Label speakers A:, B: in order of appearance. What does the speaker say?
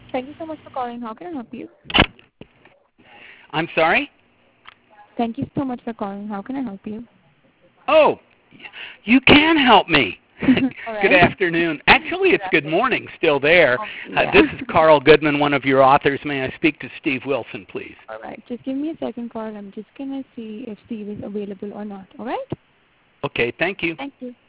A: Thank you so much for calling. How can I help you?
B: I'm sorry?
A: Thank you so much for calling. How can I help you?
B: Oh, you can help me.
A: All
B: Good
A: right.
B: afternoon. Actually, it's good morning still there.
A: Yeah.
B: This is Carl Goodman, one of your authors. May I speak to Steve Wilson, please?
A: All right. Just give me a second, Carl. I'm just going to see if Steve is available or not. All right?
B: Okay, thank you.
A: Thank you.